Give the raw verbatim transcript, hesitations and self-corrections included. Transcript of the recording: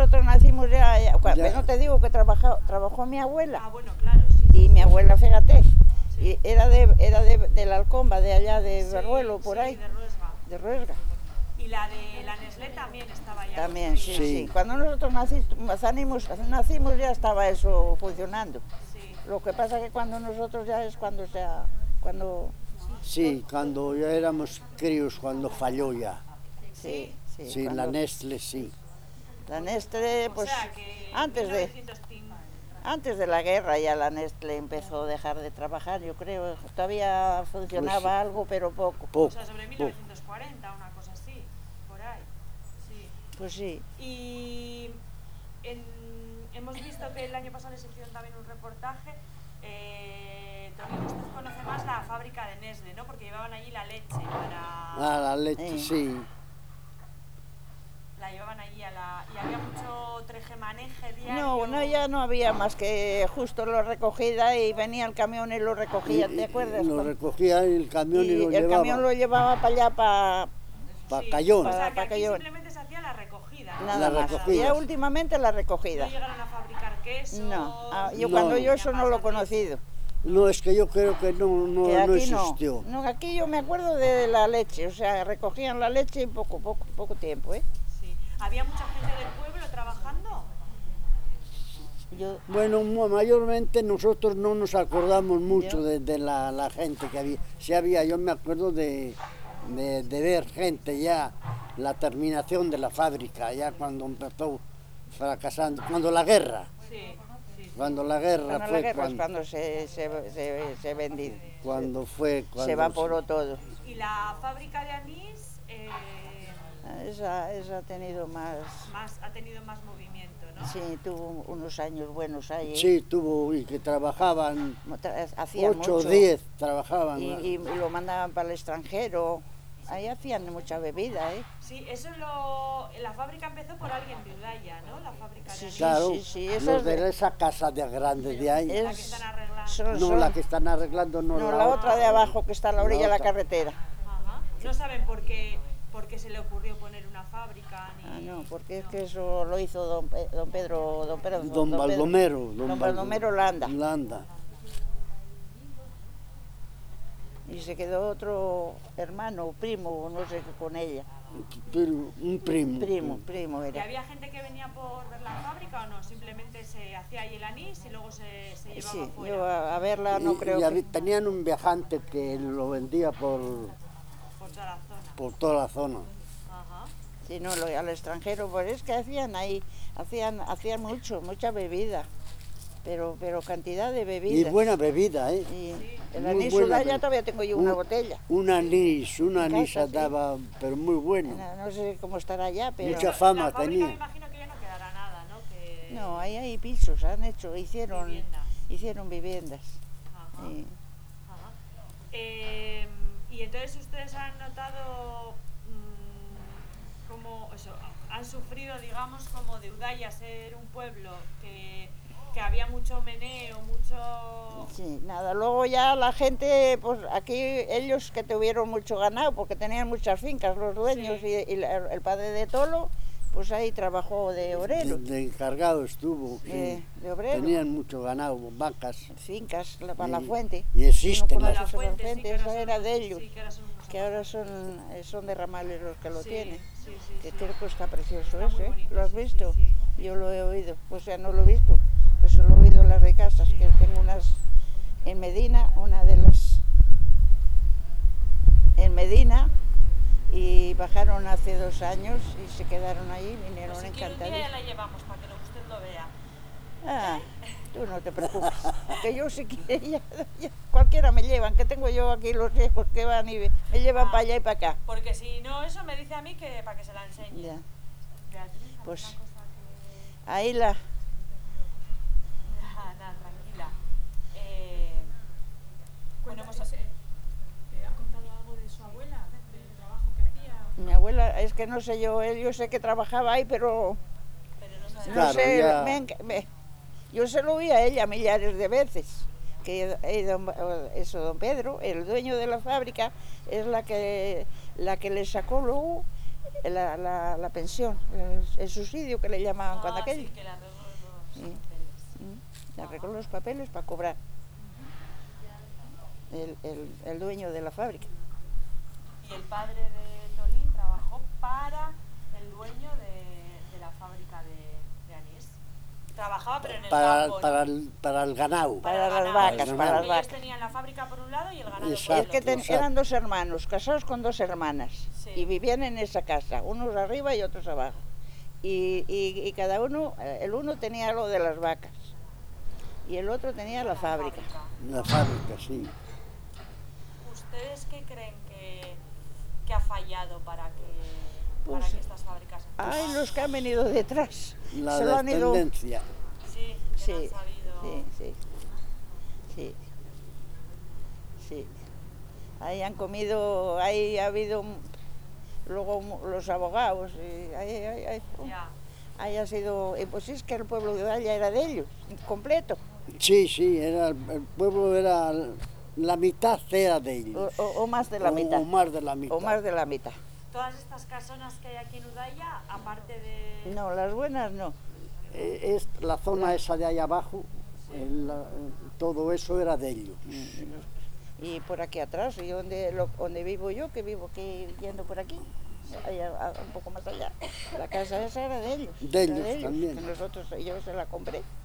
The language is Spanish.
nosotros nacimos ya, ya, Ya. no te digo que trabajó, trabajó mi abuela. Ah, bueno, claro, sí. Y sí, mi sí. abuela, fíjate, Sí. y era de era de, de la Alcomba, de allá de Sí, Berruelo, por sí, ahí, de Ruesga. de Ruesga. Y la de la Nestlé también estaba ya También, sí, construida. sí, Sí. Cuando nosotros nacimos, nacimos, nacimos ya estaba eso funcionando. Sí. Lo que pasa que cuando nosotros ya es cuando sea, cuando... Sí, cuando ya éramos críos, cuando falló ya. Sí, sí, Sí, cuando- la Nestlé sí. La Nestlé, O pues sea que antes de... mil novecientos tin- Antes de la guerra ya la Nestlé empezó a dejar de trabajar, yo creo. Todavía funcionaba Pues sí. algo, pero poco. o Poco, sea, sobre mil poco. novecientos cuarenta, una cosa así, por ahí. Sí. Pues sí. Y en- hemos visto que el año pasado les hicieron también un reportaje. Eh, Tonino, usted conoce más la fábrica de Nestlé, ¿no? Porque llevaban allí la leche para... Ah, la leche, Sí. sí. La llevaban allí a la... Y había mucho trejemaneje diario. No, no, ya no había más que justo lo recogida y venía el camión y lo recogía, Y- ¿te y- acuerdas? Lo Cuando- recogía el camión y, y lo el llevaba camión lo llevaba para allá, para para Sí. Cayón. O sea, que Pa- aquí Cayón. simplemente se hacía la recogida. ¿no? nada La más. recogida. Ya últimamente la recogida. No llegaron a fabricar queso. No, ah, yo No. cuando yo ni eso a no lo he pasar leche. conocido. No, es que yo creo que no, no, Que no aquí no. existió. No, aquí yo me acuerdo de la leche, o sea, recogían la leche en poco, poco, poco tiempo, ¿eh? Sí. ¿Había mucha gente del pueblo trabajando? Yo, Bueno, mo- mayormente nosotros no nos acordamos mucho Ya. de, de la, la gente que había. Sí había, yo me acuerdo de, de, de ver gente ya, la terminación de la fábrica, ya cuando empezó fracasando, cuando la guerra, Sí, sí. sí. cuando la guerra cuando fue la guerra es cuando, cuando se, se, se, se vendió, cuando fue cuando se evaporó todo. ¿Y la fábrica de anís eh, Esa, esa ha tenido más, más, ha tenido más movimiento, no? sí, tuvo unos años buenos ahí, ¿eh? Sí, tuvo y que trabajaban Tra- hacían ocho o mucho. diez trabajaban. Y, y, y lo mandaban para el extranjero. Ahí hacían mucha bebida, ¿eh? Sí, eso lo... La fábrica empezó por alguien de Udaya, ¿no? La fábrica de Sí, anís. Claro, sí, sí, esa los es de- de esa casa de grande de ahí. Es- La que están arreglando. son- No, son- la que están arreglando no, no, la otra de abajo que está a la La orilla de la otra. carretera. Ajá. No saben por qué, por qué se le ocurrió poner una fábrica ni... Ah, no, porque es no. que eso lo hizo don, Pe- don Pedro, don Pedro, Don Pedro- Baldomero. don Baldomero Landa. Landa. Y se quedó otro hermano, primo, no sé qué, con ella. Pero un primo. Primo, primo ¿Y era. había gente que venía por ver la fábrica o no? Simplemente se hacía ahí el anís y luego se, se llevaba Sí, fuera. yo a, a verla no Y- creo y que... había- tenían un viajante que lo vendía por, Por toda la zona. por toda la zona. Ajá. Sí, no, lo- al extranjero, pues es que hacían ahí, hacían, hacían mucho, mucha bebida, pero, pero cantidad de Y bebidas. buena bebida, ¿eh? Y el Muy anís buena Udaya bebida. todavía tengo yo una Un- botella. Un anís, un En anís casa, sí. daba, pero muy bueno. No, no sé cómo estará ya, pero... Mucha fama la fábrica tenía. me imagino que ya no quedará nada, ¿no? Que... No, ahí hay pisos, han hecho, hicieron, Viviendas. hicieron viviendas. Ajá. Y- Ajá. Eh, y entonces ustedes han notado mm, cómo eso, han sufrido, digamos, como de Udaya ser un pueblo que, que había mucho meneo, mucho... Sí, nada, luego ya la gente, pues aquí ellos que tuvieron mucho ganado, porque tenían muchas fincas los dueños, Sí. y, y la- el padre de Tolo, pues ahí trabajó de De, obrero, de encargado estuvo. sí. de, de obrero, Tenían mucho ganado, vacas. fincas la- para la Y- fuente. y existen Uno las- conoce La esa fuente, sí, fuente, que esa ahora era son- de ellos, sí, que ahora son unos que ahora son, eh, son de Ramales los que lo Sí, tienen. sí, sí, Que sí. creo que está precioso Está muy ese, ¿eh? bonito, ¿Lo has sí, sí, visto? sí. Yo lo he oído, o sea, no lo he visto, pero solo he oído las de casas, Sí. que tengo unas en Medina, una de las en Medina, y bajaron hace dos años y se quedaron allí, vinieron Pues si quiere un día ya encantadísimos. la llevamos para que lo- usted lo vea. Ah, tú no te preocupes, que yo si quiero, ya, ya, cualquiera me llevan, que tengo yo aquí los viejos que van y me llevan Ah. para allá y para acá. Porque si no, eso me dice a mí que para que se la enseñe. Ya. Beatriz, ¿alguna Pues- cosa que...? Ahí la, Nada, nada, tranquila. Eh, bueno, hemos... Cuéntame, eh, ¿ha contado algo de su abuela? ¿Del trabajo que hacía? mi abuela, es que no sé yo, él, yo sé que trabajaba ahí, pero... Pero no sabemos. No Claro, sé, ya- me enc- me- yo se lo vi a ella millares de veces, que eh, don- eso, don Pedro, el dueño de la fábrica, es la que, la que le sacó luego la, la, la pensión, el, el subsidio que le llamaban cuando Ah, aquello. sí, que le arregló los Sí. papeles. Mm, Le arregló los papeles para cobrar. El, el, el dueño de la fábrica. Y el padre de Tolín trabajó para el dueño de, de la fábrica de, de anís. Trabajaba pero en el Para, campo, ¿no? para, el, para el ganado. Para el las ganado. vacas, Para el para las ganado. Ellos vacas. tenían la fábrica por un lado y el ganado por Exacto. Es el que otro. ten- exacto. eran dos hermanos, casados con dos hermanas. Sí. Y vivían en esa casa, unos arriba y otros abajo. Y, y, y cada uno, eh, el uno tenía lo de las vacas. Y el otro tenía la fábrica. La fábrica, sí. ¿Ustedes qué creen que, que ha fallado para que, para Pues, que estas fábricas Ay, empiecen? los que han venido detrás. La Se lo han ido. descendencia. Sí, que Sí, no han sabido. sí, sí. Sí. Sí. Ahí han comido, ahí ha habido m- luego m- los abogados. Y ahí, ahí, ahí, uh, Ya. ahí ha sido. Y pues es que el pueblo de Udalla era de ellos, completo. Sí, sí, era, el pueblo era, la mitad era de O, ellos. o- o más de la O- mitad. O más de la mitad. O más de la mitad. Todas estas casonas que hay aquí en Udalla, aparte de... No, las buenas no. Eh, es, la zona esa de ahí abajo, el- la- todo eso era de ellos. Y por aquí atrás, y donde, lo- donde vivo yo, que vivo aquí yendo por aquí, allá, a- un poco más allá, la casa esa era de ellos. De era ellos también. Que nosotros, yo se la compré.